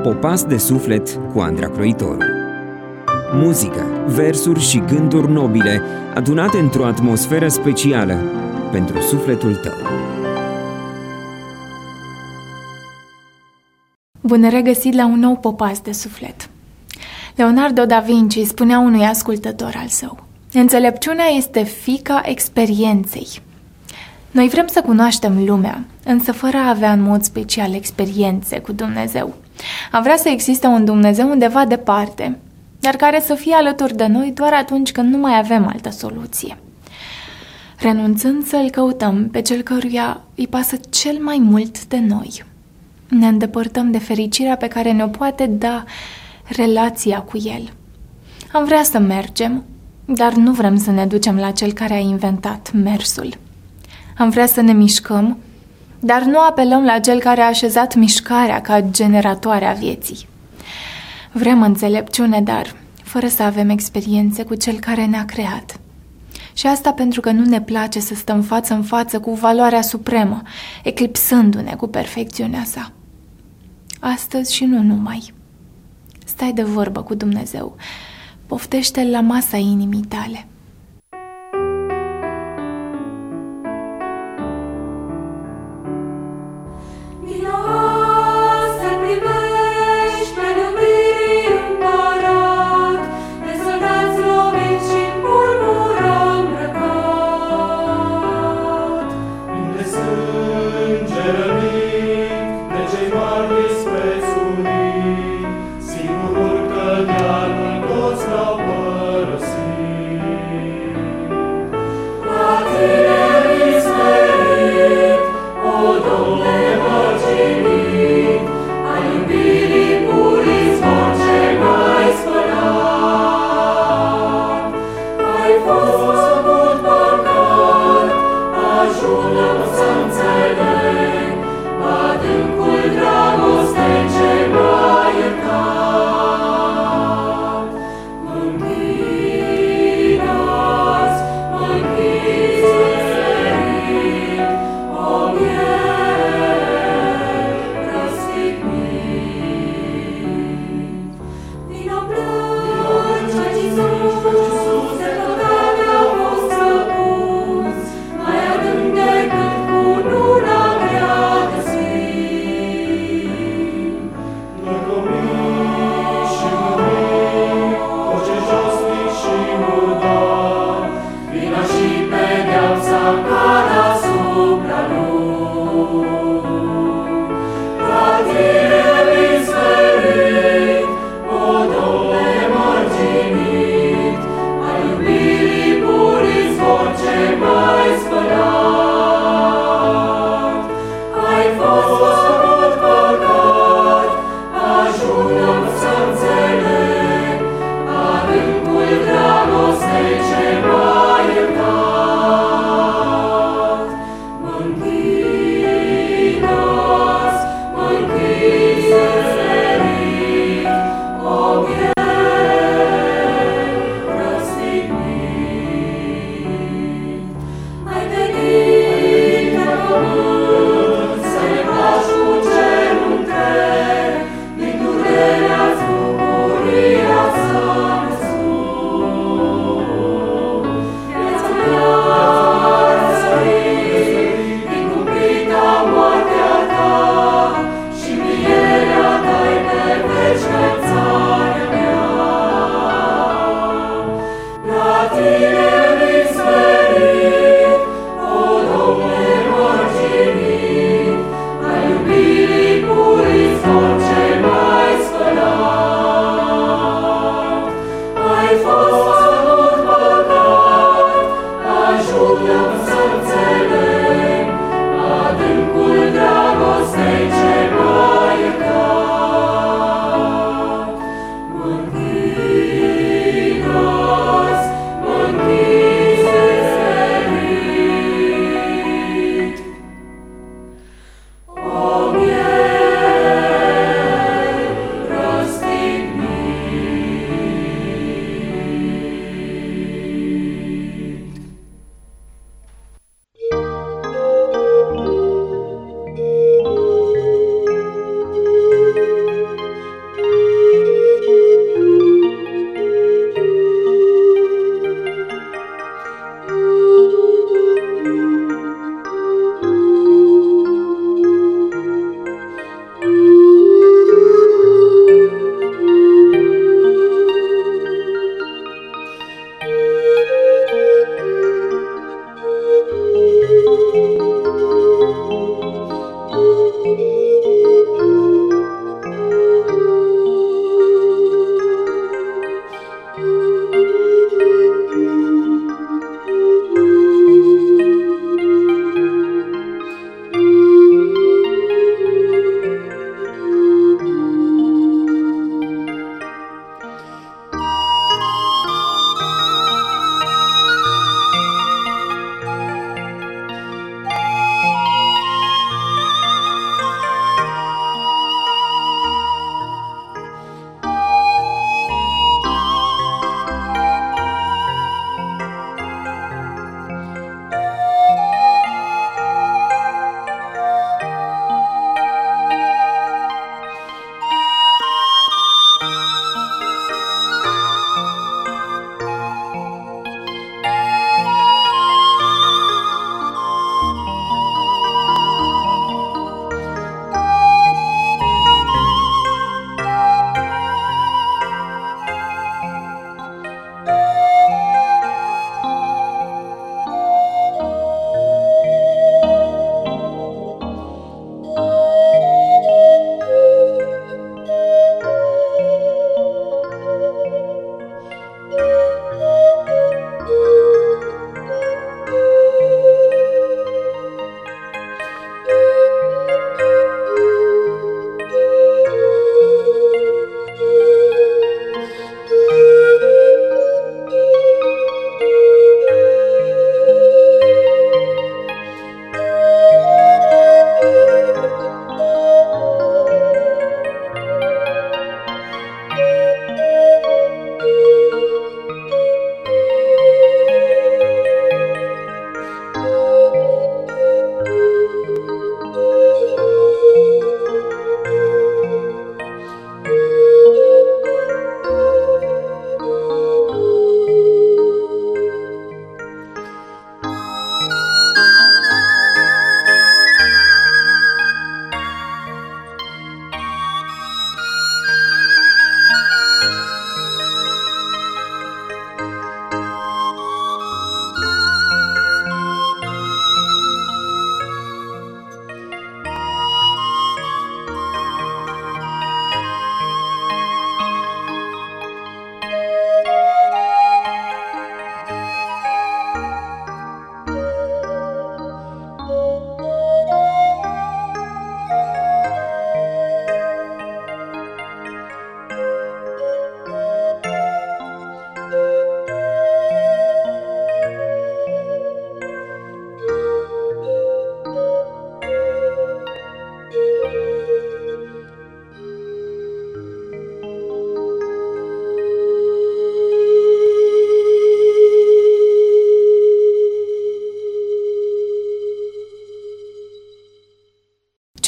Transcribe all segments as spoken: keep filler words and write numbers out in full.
Popas de suflet cu Andra Croitoru. Muzică, versuri și gânduri nobile adunate într-o atmosferă specială pentru sufletul tău. Bun regăsit la un nou Popas de suflet. Leonardo da Vinci spunea unui ascultător al său: înțelepciunea este fiica experienței. Noi vrem să cunoaștem lumea, însă fără a avea în mod special experiențe cu Dumnezeu. Am vrea să existe un Dumnezeu undeva departe, dar care să fie alături de noi doar atunci când nu mai avem altă soluție. Renunțând să-L căutăm pe Cel căruia îi pasă cel mai mult de noi, ne îndepărtăm de fericirea pe care ne-o poate da relația cu El. Am vrea să mergem, dar nu vrem să ne ducem la Cel care a inventat mersul. Am vrea să ne mișcăm, dar nu apelăm la Cel care a așezat mișcarea ca generatoare a vieții. Vrem înțelepciune, dar fără să avem experiențe cu Cel care ne-a creat. Și asta pentru că nu ne place să stăm față în față cu valoarea supremă, eclipsându-ne cu perfecțiunea sa. Astăzi și nu numai. Stai de vorbă cu Dumnezeu, poftește-L la masa inimii tale. Părăsit.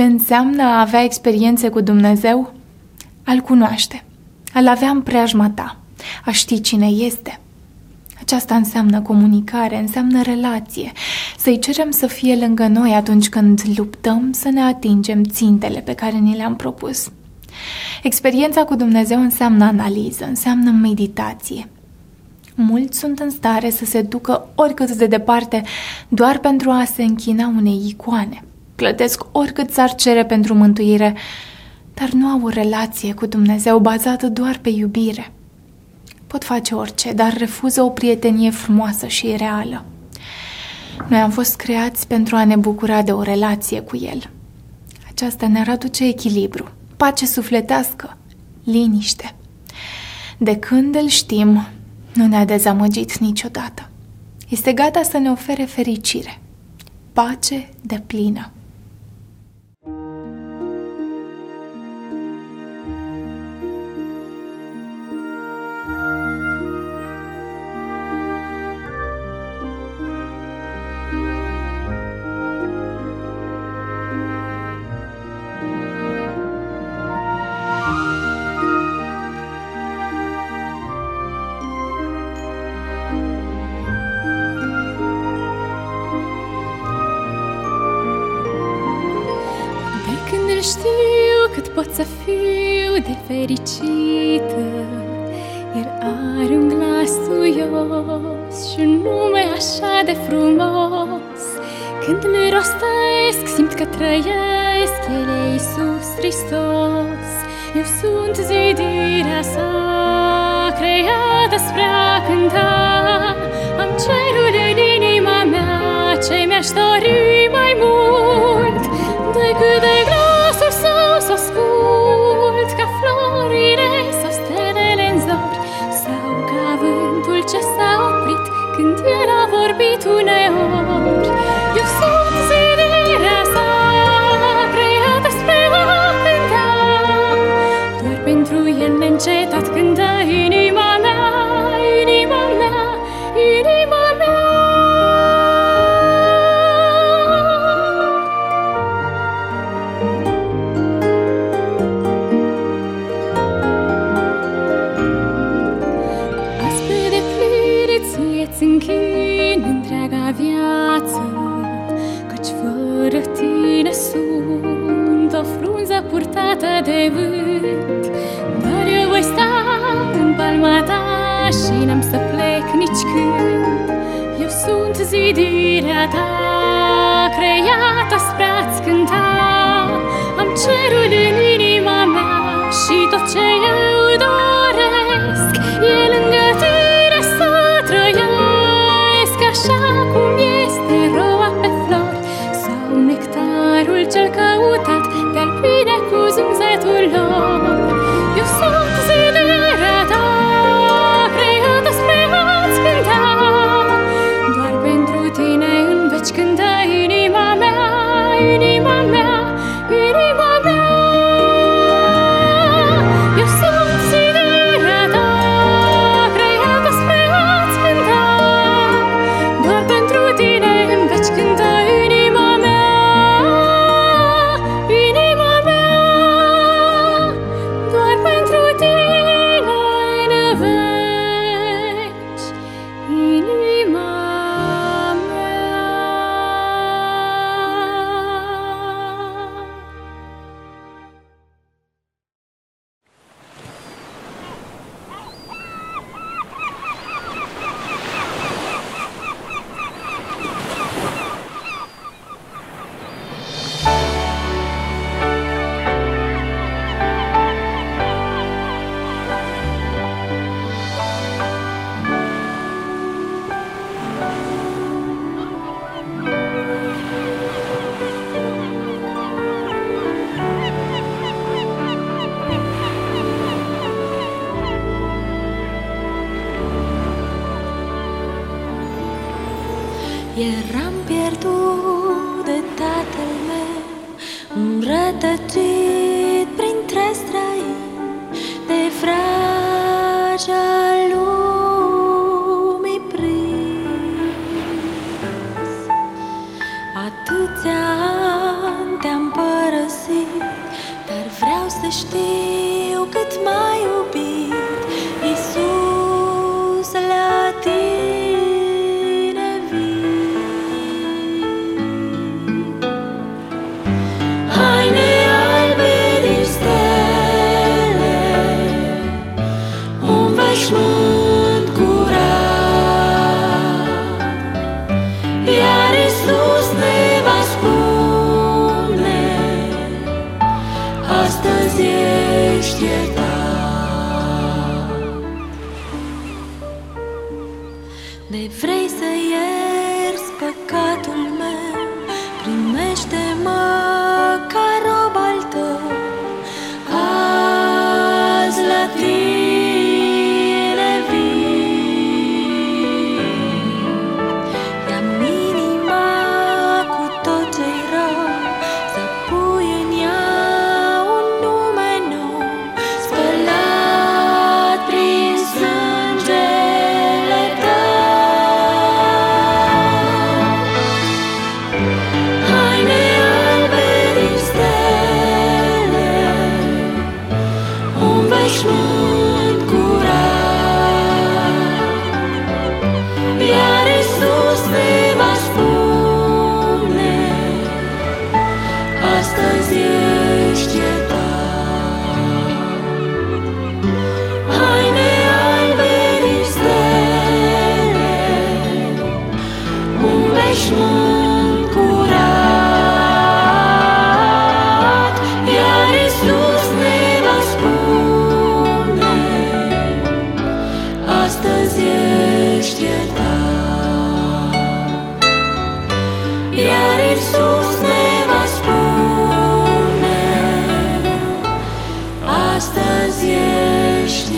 ce înseamnă a avea experiențe cu Dumnezeu? A-L cunoaște, a-L avea în preajma ta, a ști cine este. Aceasta înseamnă comunicare, înseamnă relație, să-i cerem să fie lângă noi atunci când luptăm să ne atingem țintele pe care ni le-am propus. Experiența cu Dumnezeu înseamnă analiză, înseamnă meditație. Mulți sunt în stare să se ducă oricât de departe doar pentru a se închina unei icoane. Plătesc oricât s-ar cere pentru mântuire, dar nu au o relație cu Dumnezeu bazată doar pe iubire. Pot face orice, dar refuză o prietenie frumoasă și reală. Noi am fost creați pentru a ne bucura de o relație cu El. Aceasta ne-ar aduce echilibru, pace sufletească, liniște. De când îl știm, nu ne-a dezamăgit niciodată. Este gata să ne ofere fericire, pace deplină. Știu cât pot să fiu de fericită. El are un glas suios și un nume așa de frumos. Când le rostesc, simt că trăiesc. El e Iisus Hristos. Eu sunt zidirea sa, creată spre a cânta. Am cerul în inima mea, ce mi-aș dori mai mult decât de glasul său să ascult, ca florile sau stelele în zori, sau ca vântul ce s-a oprit când El a vorbit uneori. Eu sunt zidirea sa, creată spre a cânta. Doar pentru El neîncetat cântă inima mea, inima mea, inima mea. Închin întreaga viață, căci fără tine sunt o frunză purtată de vânt. Dar eu voi sta în palma ta și n-am să plec nici când. Eu sunt zidirea ta, creată spre a-ți cânta. Am cerul în inima mea și tot ce eu doresc e lângă tine să trăiesc. Așa cum este roa pe flori sau nectarul cel căutat de-al pline cu zâmzetul lor. Eu sunt zidirea ta, creată spre a-ți cânta. Doar pentru tine în veci cântă inima mea, inima mea, inima mea. Eu sunt zidirea ta, creată spre a-ți cânta. Doar pentru tine în veci cântă inima mea, inima mea. Doar pentru tine în veci inima mea. Eram pierdut de tatăl meu, rătăcit printre străini, de vraja lumii prins. Atâția ani te-am părăsit vrei să ierzi păcatul meu, primește-mă ca rob al tău. Azi la tine vin, ia-mi inima cu tot ce-i rău, să pui în ea un nume nou, spălat prin sângele tău. Haine albe din stele, un veșmânt curat, iar Iisus ne va spune: astăzi ești iertat. Haine albe din stele, un veșmânt curat, iar Iisus ne va spune: astăzi ești iertat. Iar Iisus ne va spune: astăzi ești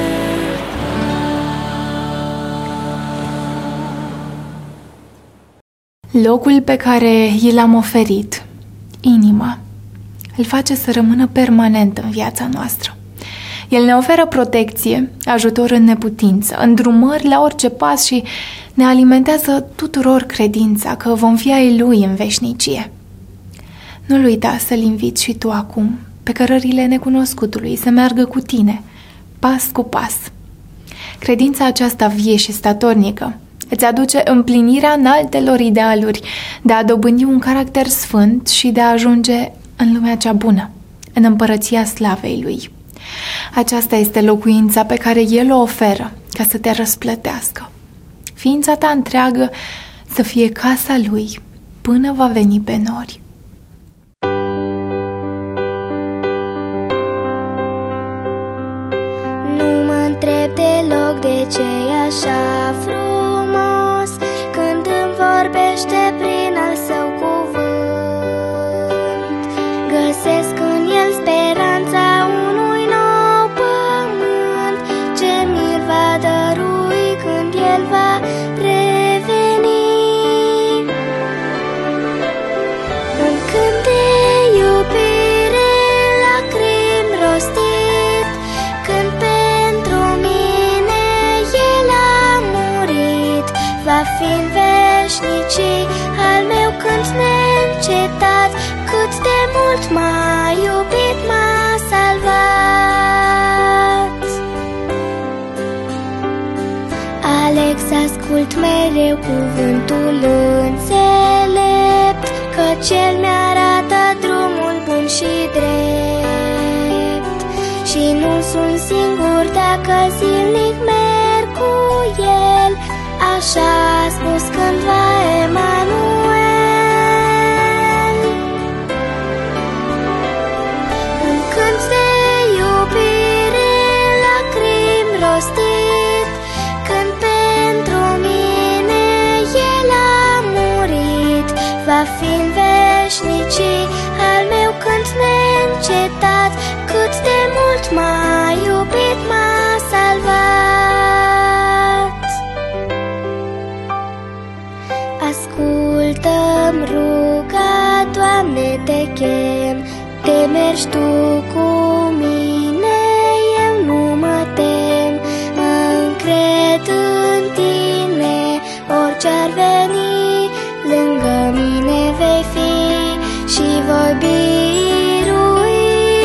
iertat. Locul pe care i l-am oferit, inima, îl face să rămână permanent în viața noastră. El ne oferă protecție, ajutor în neputință, îndrumări la orice pas și ne alimentează tuturor credința că vom fi ai Lui în veșnicie. Nu-L uita să-L inviți și tu acum pe cărările necunoscutului să meargă cu tine, pas cu pas. Credința aceasta vie și statornică îți aduce împlinirea înaltelor idealuri de a dobândi un caracter sfânt și de a ajunge în lumea cea bună, în împărăția slavei Lui. Aceasta este locuința pe care El o oferă ca să te răsplătească. Ființa ta întreagă să fie casa Lui până va veni pe nori. Nu mă întreb deloc de ce-i așa frumos când îmi vorbește prin al Său cuvânt. Găsesc în El speranța unui nou pământ, ce mi-l va dărui când El va reveni. Un cânt de iubire, lacrimi rostit, când pentru mine El a murit, va fi în veșnicii al meu cânt neîncetat, cât de mult m-a iubit, m-a salvat. Alex, ascult mereu cuvântul înțelept, căci El mi-arată drumul bun și drept. Și nu sunt singur dacă zilnic merg cu El, așa a spus cândva Emanuel. Un cânt de iubire, lacrimi rostit, când pentru mine El a murit, va fi în veșnicii al meu cânt neîncetat, cât de mult m-a iubit, m-a salvat. Ascultă-mi ruga, Doamne, te chem, te mergi Tu cu mine, eu nu mă tem, mă încred în Tine, orice-ar veni, lângă mine vei fi și voi birui.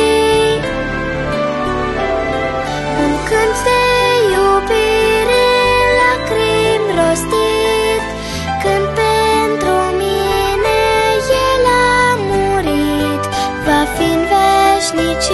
Un cânt de iubire, lacrimi rostit, când pentru mine El a murit, va fi în veșnicie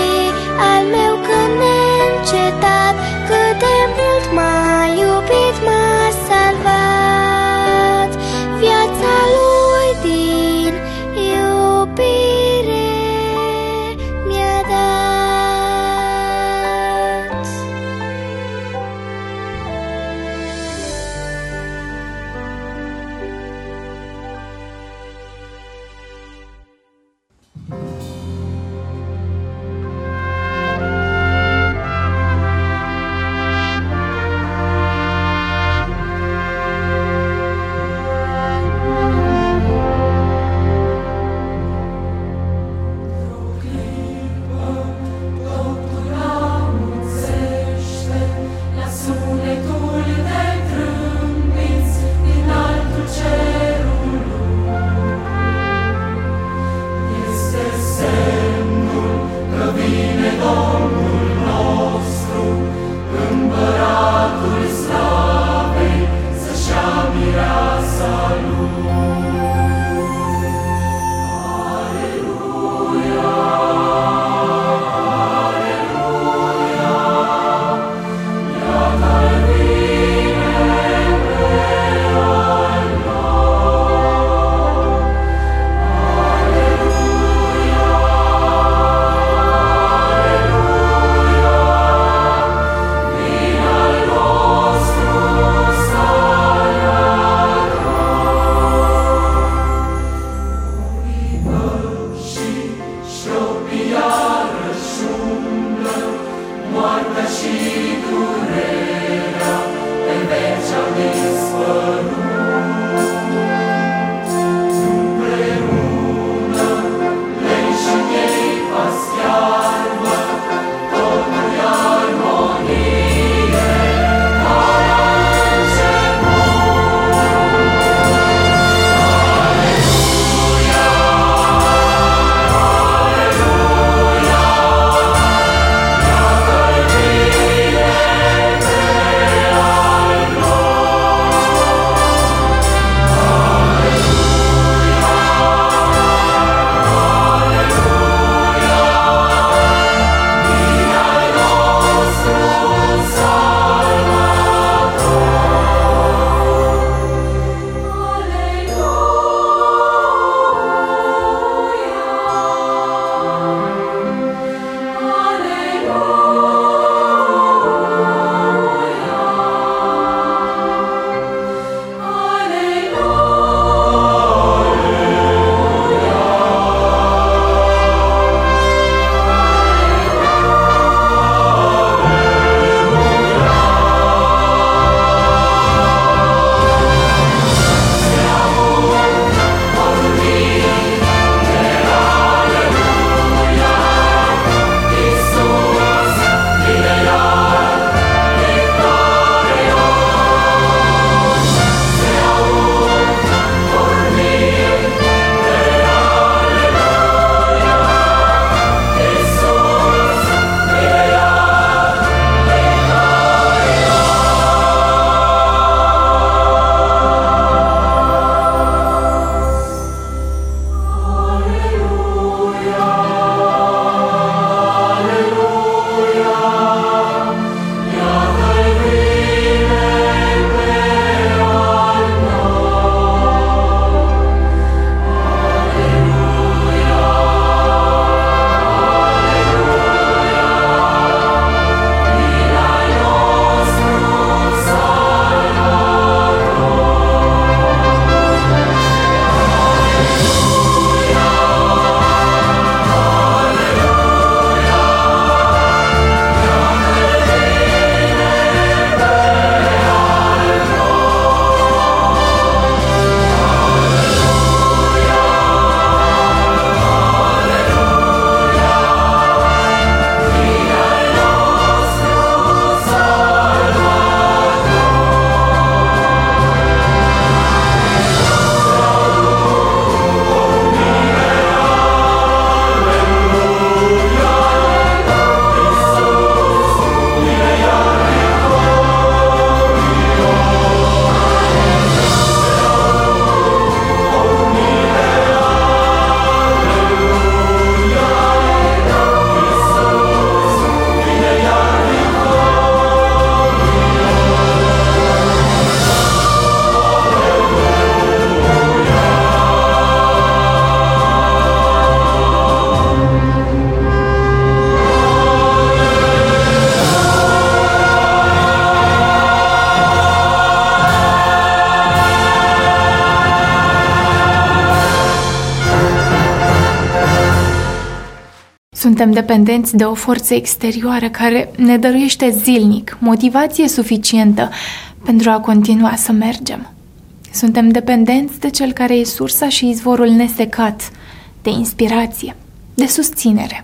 Suntem dependenți de o forță exterioară care ne dăruiește zilnic motivație suficientă pentru a continua să mergem. Suntem dependenți de Cel care e sursa și izvorul nesecat de inspirație, de susținere.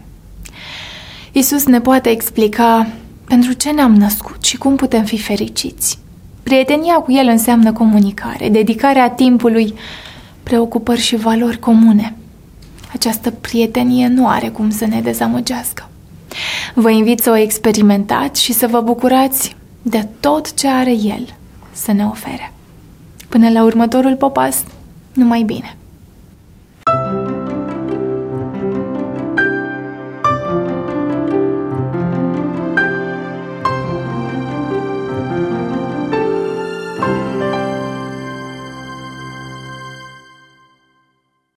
Iisus ne poate explica pentru ce ne-am născut și cum putem fi fericiți. Prietenia cu El înseamnă comunicare, dedicarea timpului, preocupări și valori comune. Această prietenie nu are cum să ne dezamăgească. Vă invit să o experimentați și să vă bucurați de tot ce are El să ne ofere. Până la următorul popas, numai bine!